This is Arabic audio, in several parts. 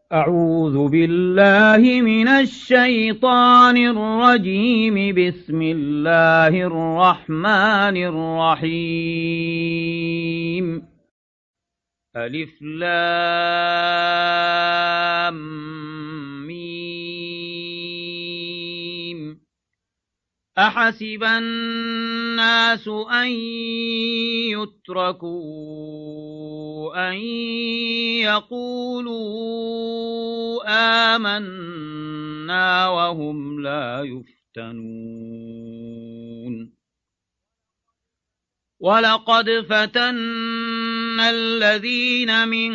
أعوذ بالله من الشيطان الرجيم. بسم الله الرحمن الرحيم. ألف لام ميم. أحسب الناس أن يتركوا أن يقولوا آمنا وهم لا يفتنون. ولقد فتنا الذين من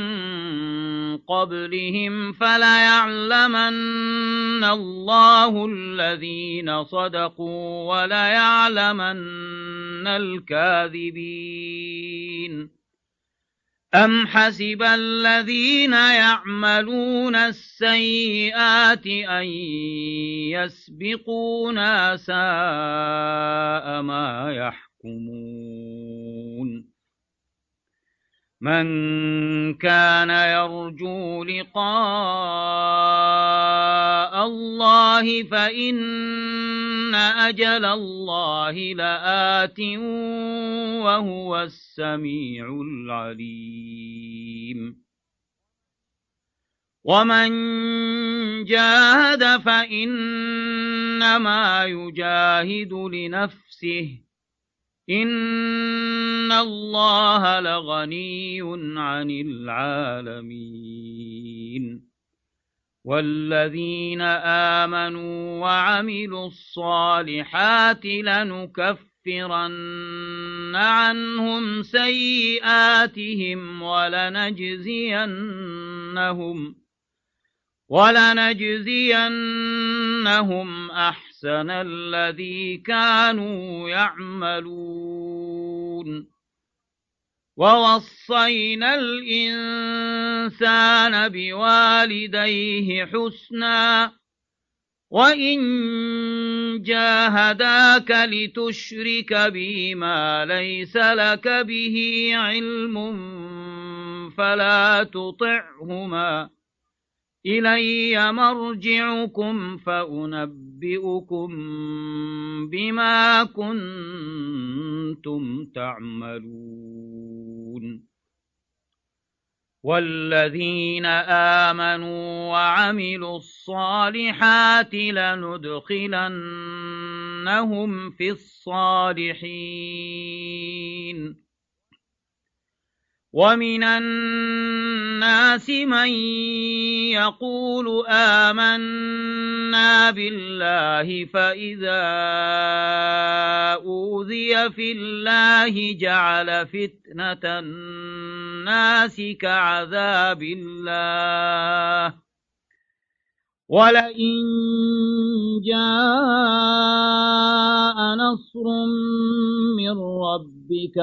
قبلهم فليعلمن الله الذين صدقوا وليعلمن الكاذبين. أم حسب الذين يعملون السيئات أن يسبقونا ساء ما يحكمون. من كان يرجو لقاء الله فإن أجل الله لآت وهو السميع العليم. ومن جاهد فإنما يجاهد لنفسه إن الله لغني عن العالمين. والذين آمنوا وعملوا الصالحات لنكفرن عنهم سيئاتهم ولنجزينهم أحسن الذي كانوا يعملون. ووصينا الإنسان بوالديه حسنا وإن جاهداك لتشرك بي ما ليس لك به علم فلا تطعهما إلي مرجعكم فأنبئكم بما كنتم تعملون. والذين آمنوا وعملوا الصالحات لندخلنهم في الصالحين. ومن الناس من يقول آمنا بالله فإذا أوذي في الله جعل فتنة الناس كعذاب الله ولئن جاء نصر من ربك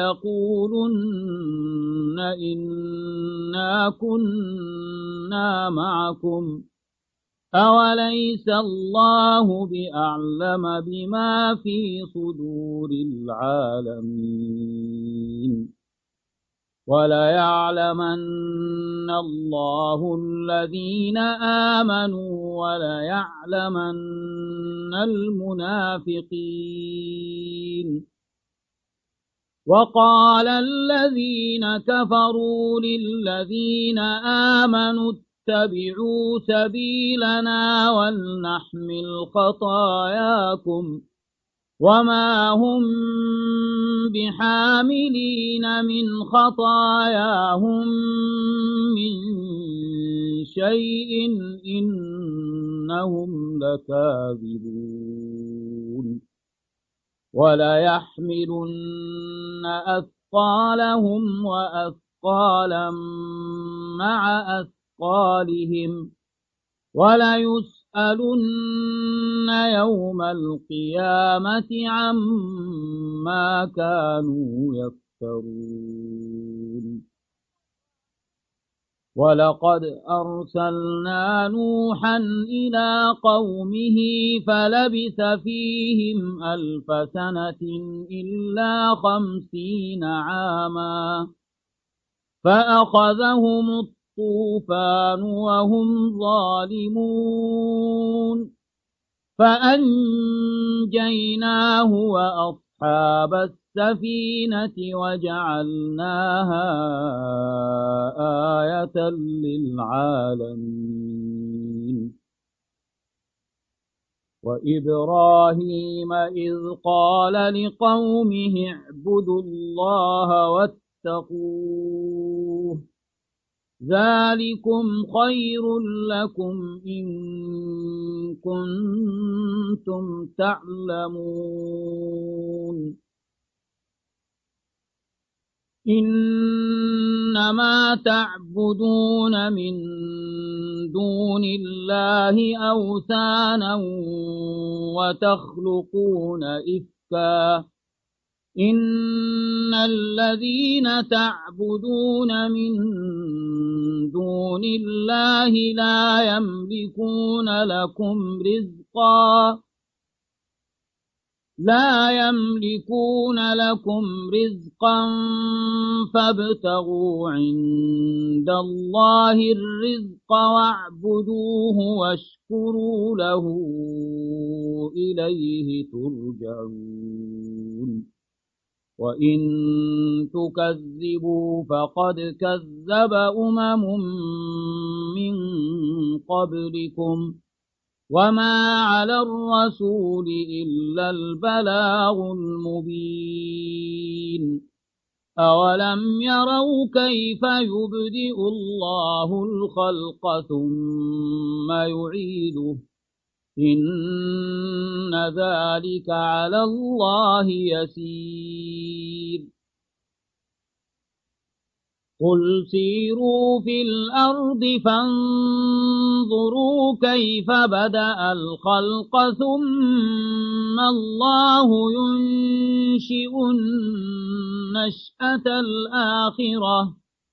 ليقولن إنا كنا معكم أوليس الله بأعلم بما في صدور العالمين. وليعلمن الله الذين آمنوا وليعلمن المنافقين. وقال الذين كفروا للذين آمنوا اتبعوا سبيلنا ولنحمل خطاياكم وما هم بحاملين من خطاياهم من شيء إنهم لكاذبون. وليحملن أثقالهم وأثقالا مع أثقالهم وليسألن يوم القيامة عما كانوا يفترون. ولقد أرسلنا نوحا إلى قومه فلبث فيهم 1000 سنة إلا 50 عاما فأخذهم الطوفان وهم ظالمون فأنجيناه وأصحاب السفينة وجعلناها آية للعالمين وإبراهيم إذ قال لقومه اعبدوا الله واتقوه ذلكم خير لكم إن كنتم تعلمون إنما تعبدون من دون الله أوثانا وتخلقون إفكا إن الذين تعبدون من دون الله لا يملكون لكم رزقا فابتغوا عند الله الرزق واعبدوه واشكروا له إليه ترجعون وإن تكذبوا فقد كذب من قبلكم وما على الرسول إلا البلاغ المبين أولم يروا كيف يبدئ الله الخلق ثم يعيده إن ذلك على الله يسير قل سيروا في الأرض فانظروا كيف بدأ الخلق ثم الله ينشئ النشأة الآخرة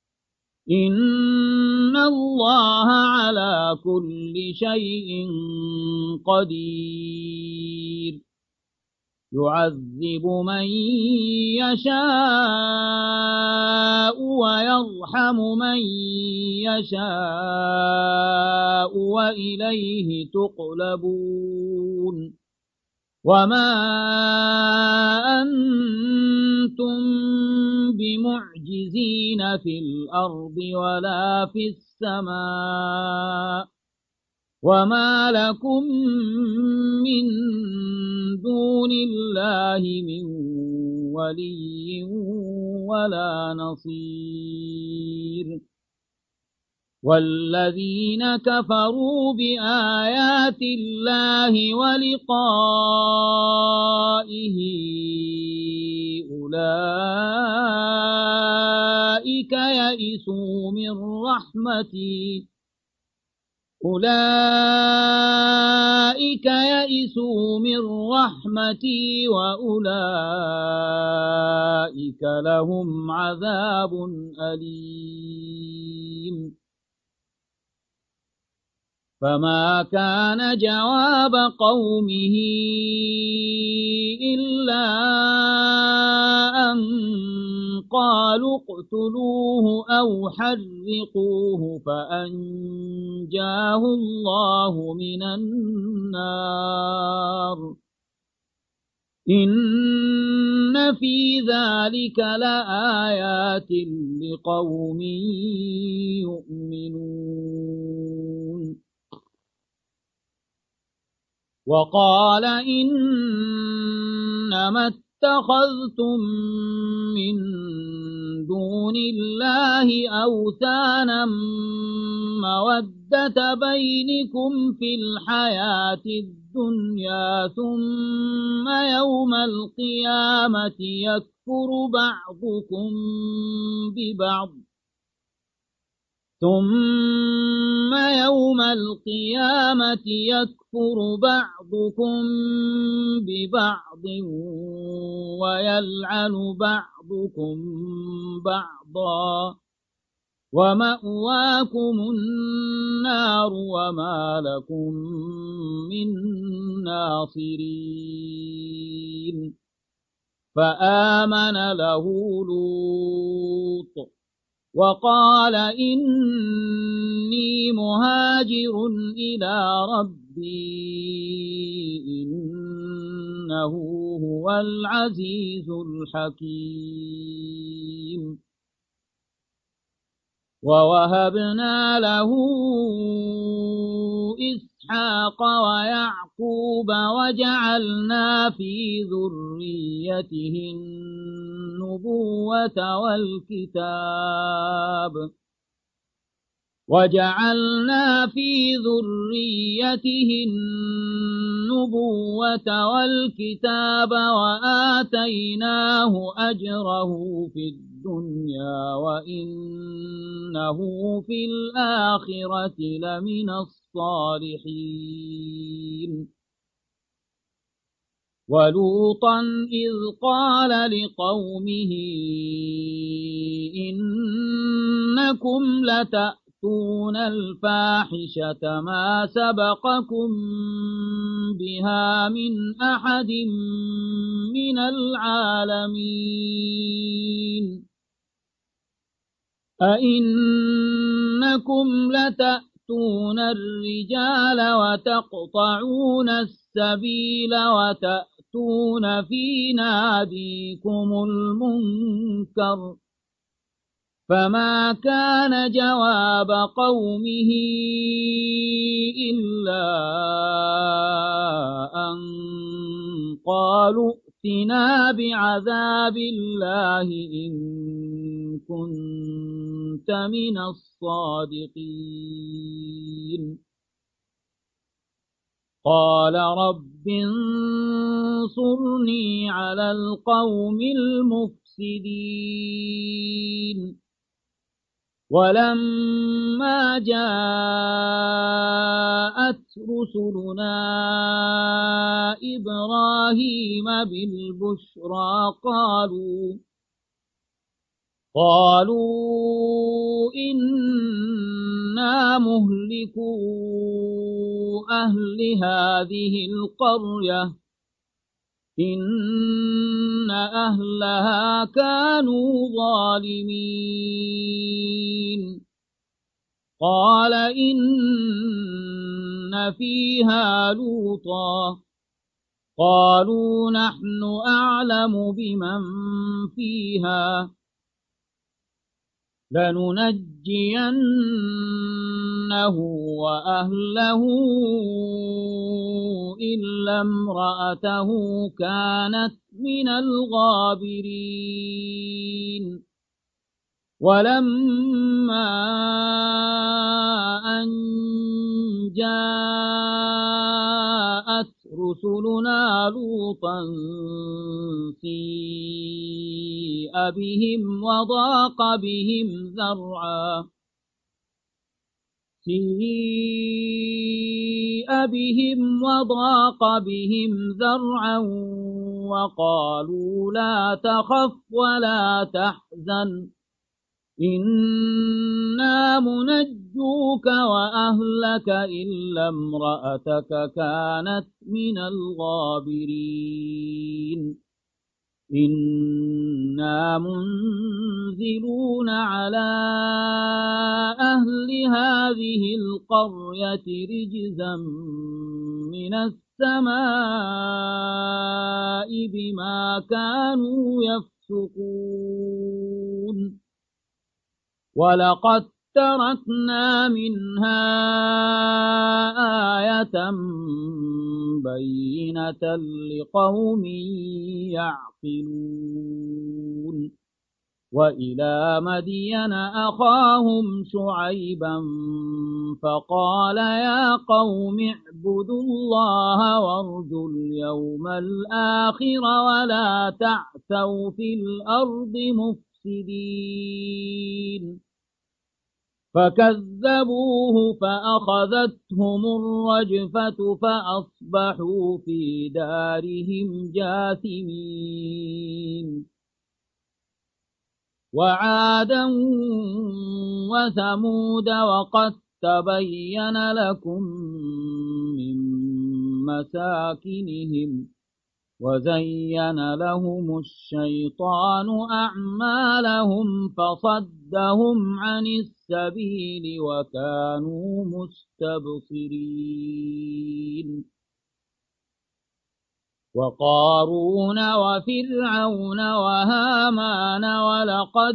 إن الله على كل شيء قدير يعذب من يشاء ويرحم من يشاء وإليه تقلبون وما أنتم بمعجزين في الأرض ولا في السماء وما لكم من دون الله من ولي ولا نصير والذين كفروا بآيات الله ولقائه أولئك يئسوا من رحمتي وأولئك لهم عذاب أليم فما كان جواب قومه إلا أن قالوا اقتلوه أو حرقوه فأنجاه الله من النار إن في ذلك لآيات لقوم يؤمنون وقال إنما اتخذتم من دون الله أوثانا مودة بينكم في الحياة الدنيا ثم يوم القيامة يكفر بعضكم ببعض ويلعن بعضكم بعضا ومأواكم النار وما لكم من ناصرين فآمن له لوط وقال إني مهاجر إلى ربي إنه هو العزيز الحكيم ووهبنا له إسحاق ويعقوب وجعلنا في ذريته النبوة والكتاب وآتيناه أجره في الدنيا وإنه في الآخرة لمن الصالحين ولوطا إذ قال لقومه إنكم لتأتون الفاحشة ما سبقكم بها من أحد من العالمين أئنكم لتأتون الرجال وتقطعون السبيل وتأتون في ناديكم المنكر فما كان جواب قومه إلا أن قالوا ائتنا بعذاب الله إن كنت من الصادقين قال رب انصرني على القوم المفسدين ولما جاءت رسلنا إبراهيم بالبشرى قالوا إنا مهلكو أهل هذه القرية إن أهلها كانوا ظالمين قال إن فيها لوطا قالوا نحن أعلم بمن فيها لننجينه وأهله إلا امرأته كانت من الغابرين ولما أن جاءت رسلنا لوطا سيء بهم وضاق بهم ذرعا وقالوا لا تخف ولا تحزن إنا منجوك وأهلك إلا امرأتك كانت من الغابرين إنا منزلون على أهل هذه القرية رجزا من السماء بما كانوا يفسقون ولقد تركنا منها آية بينة لقوم يعقلون وإلى مدين أخاهم شعيبا فقال يا قوم اعبدوا الله وارجوا اليوم الآخر ولا تعثوا في الأرض مفسدين فكذبوه فأخذتهم الرجفة فأصبحوا في دارهم جاثمين وعادا وثمود وقد تبين لكم من مساكنهم وزين لهم الشيطان أعمالهم فصدهم عن السبيل وكانوا مستبصرين وقارون وفرعون وهامان ولقد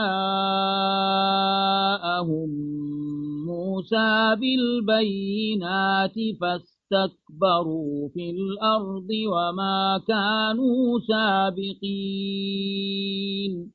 جاءهم موسى بالبينات فاستكبروا في الأرض وما كانوا سابقين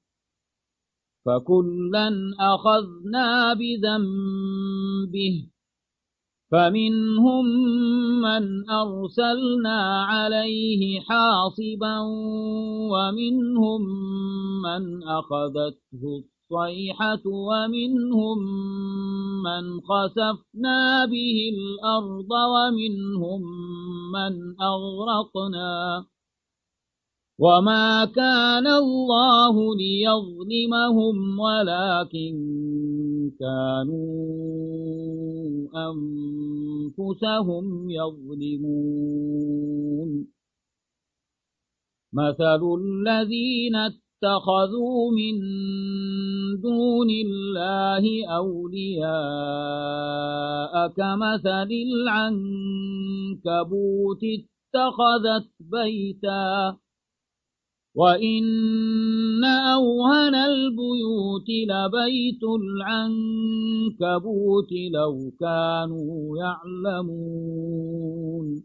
فكلا أخذنا بذنبه فمنهم من أرسلنا عليه حاصبا ومنهم من أخذته الصيحة ومنهم من خسفنا به الأرض ومنهم من أغرقنا وما كان الله ليظلمهم ولكن كانوا أنفسهم يظلمون مثل الذين اتخذوا من دون الله أولياء كمثل العنكبوت اتخذت بيتا وإن أوهن البيوت لبيت العنكبوت لو كانوا يعلمون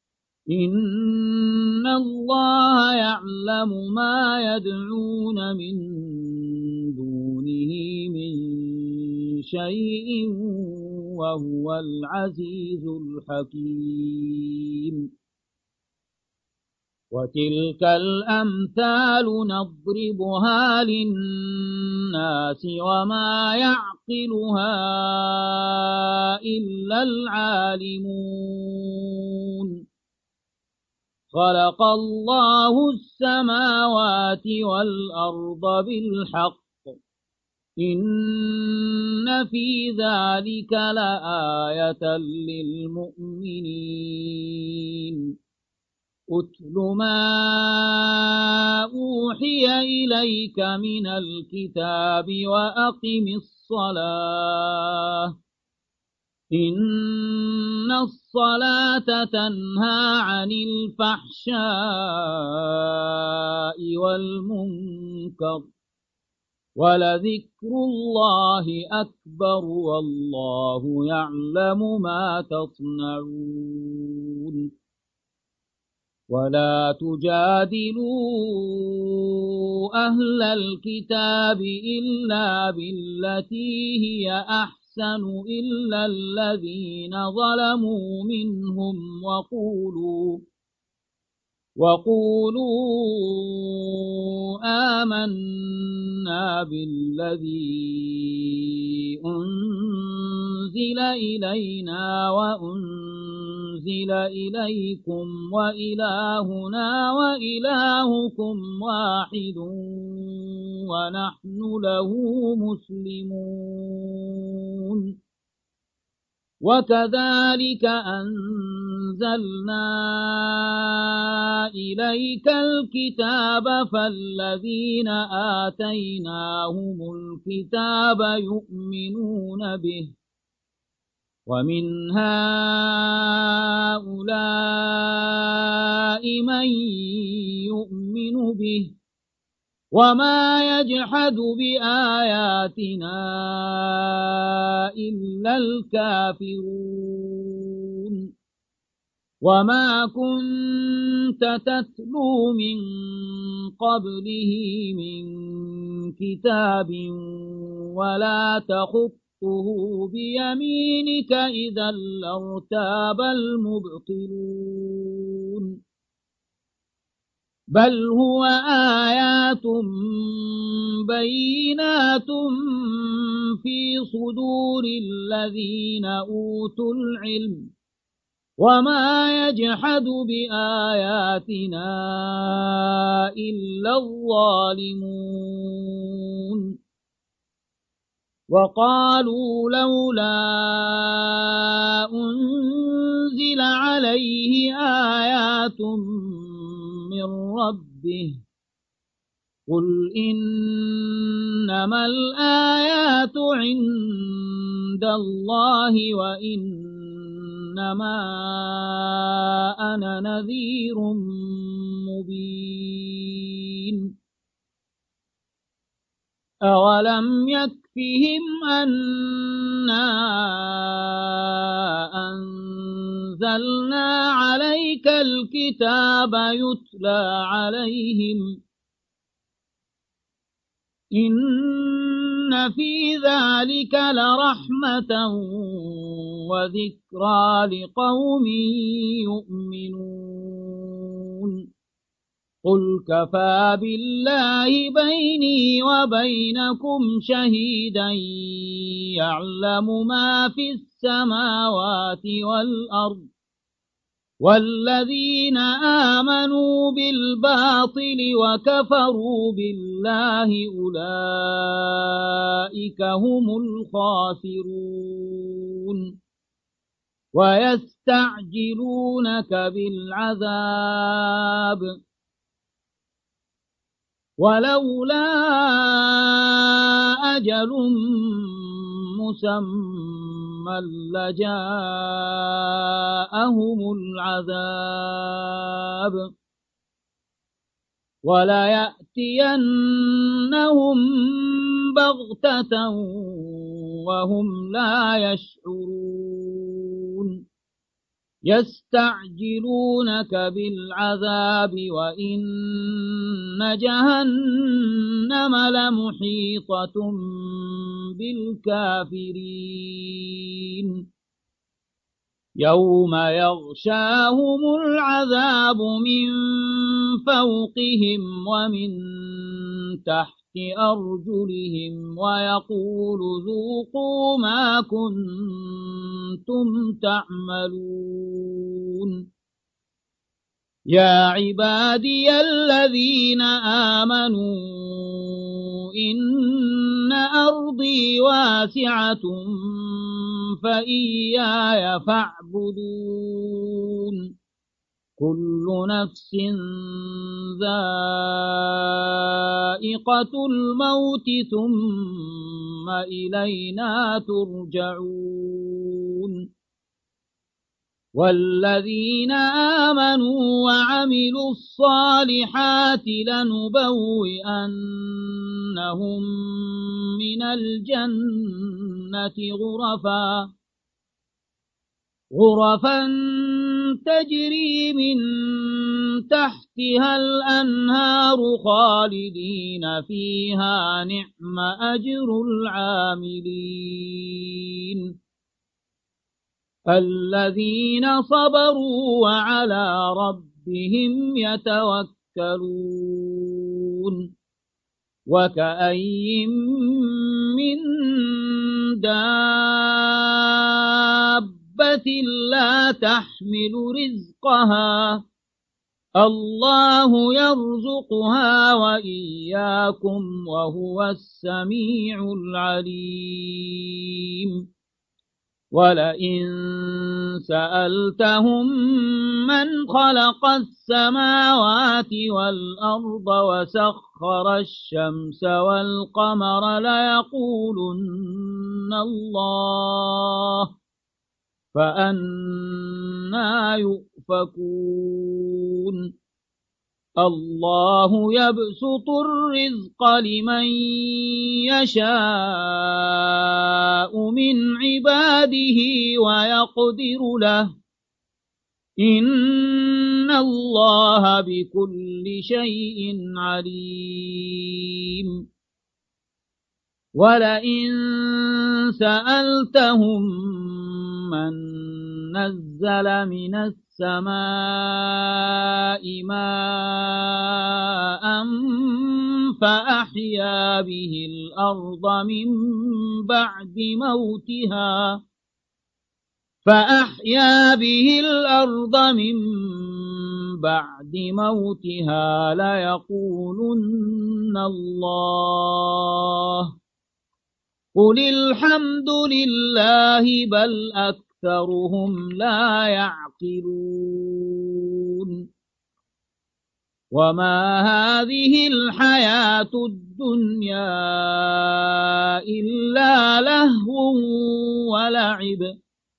إن الله يعلم ما يدعون من دونه من شيء وهو العزيز الحكيم وتلك الأمثال نضربها للناس وما يعقلها إلا العالمون خلق الله السماوات والأرض بالحق إن في ذلك لآية للمؤمنين أتل ما أوحي إليك من الكتاب وأقم الصلاة إن الصلاة تنهى عن الفحشاء والمنكر ولذكر الله أكبر والله يعلم ما تصنعون ولا تجادلوا أهل الكتاب إلا بالتي هي أحسن إلا الذين ظلموا منهم وقولوا آمنا بالذي أنزل إلينا وأنزل إليكم وإلهنا وإلهكم واحد ونحن له مسلمون وكذلك أنزلنا إليك الكتاب فالذين آتيناهم الكتاب يؤمنون به ومن هؤلاء من يؤمن به وما يجحد بآياتنا إلا الكافرون وما كنت تتلو من قبله من كتاب ولا تخطه بيمينك إذا لارتاب المبطلون بل هو آيات بينات في صدور الذين أوتوا العلم وما يجحد بآياتنا إلا الظالمون وقالوا لولا أنزل عليه آيات من ربه قل إنما الآيات عند الله وإنما أنا نذير مبين أولم يكفهم أنا أنزلنا عليك الكتاب يتلى عليهم إن في ذلك لرحمة وذكرى لقوم يؤمنون قل كفى بالله بيني وبينكم شهيدا يعلم ما في السماوات والأرض والذين آمنوا بالباطل وكفروا بالله أولئك هم الخاسرون ويستعجلونك بالعذاب ولولا أجل مسمى لجاءهم العذاب وليأتينهم بغتة وهم لا يشعرون يستعجلونك بالعذاب وإن جهنم لمحيطة بالكافرين يوم يغشاهم العذاب من فوقهم ومن تحت أرجلهم ويقول ذوقوا ما كنتم تعملون يا عبادي الذين آمنوا إن أرضي واسعة فإياي فاعبدون كل نفس ذائقة الموت ثم إلينا ترجعون والذين آمنوا وعملوا الصالحات لنبوئنهم من الجنة غرفا تجري من تحتها الأنهار خالدين فيها نعم أجر العاملين الذين صبروا وعلى ربهم يتوكلون وكأي من دابة لا تحمل رزقها الله يرزقها وإياكم وهو السميع العليم ولئن سألتهم من خلق السماوات والأرض وسخر الشمس والقمر ليقولن الله فأنى يؤفكون الله يبسط الرزق لمن يشاء من عباده ويقدر له إن الله بكل شيء عليم ولئن سألتهم من نزل من السماء ماء فأحيا به الأرض من بعد موتها ليقولن الله قل الحمد لله بل أكثرهم لا يعقلون وما هذه الحياة الدنيا إلا لهو ولعب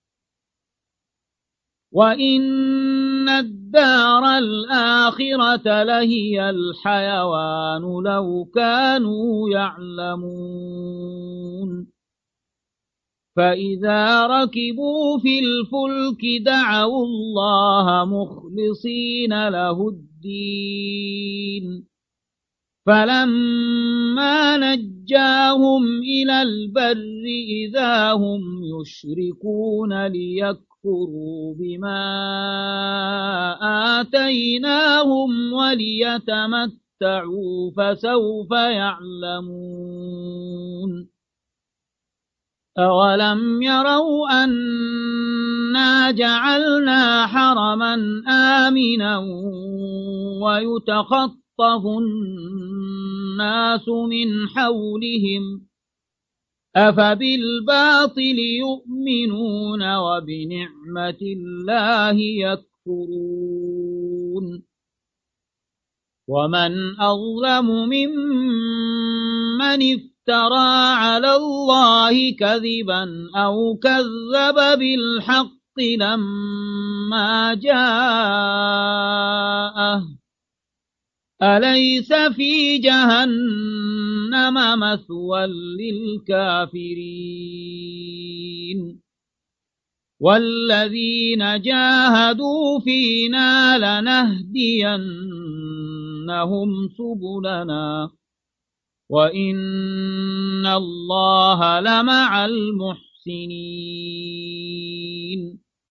وإن الدار الآخرة لهي الحيوان لو كانوا يعلمون فإذا ركبوا في الفلك دعوا الله مخلصين له الدين فلما نجاهم إلى البر إذا هم يشركون ليكفروا بما آتيناهم وليتمتعوا فسوف يعلمون أولم يروا أنا جعلنا حرما آمنا ويتخطف الناس من حولهم أفبالباطل يؤمنون وبنعمة الله يكفرون ومن أظلم ممن افترى على الله كذبا أو كذب بالحق لما جاءه أليس في جهنم مثوى للكافرين والذين جاهدوا فينا لنهدينهم سبلنا وإن الله لمع المحسنين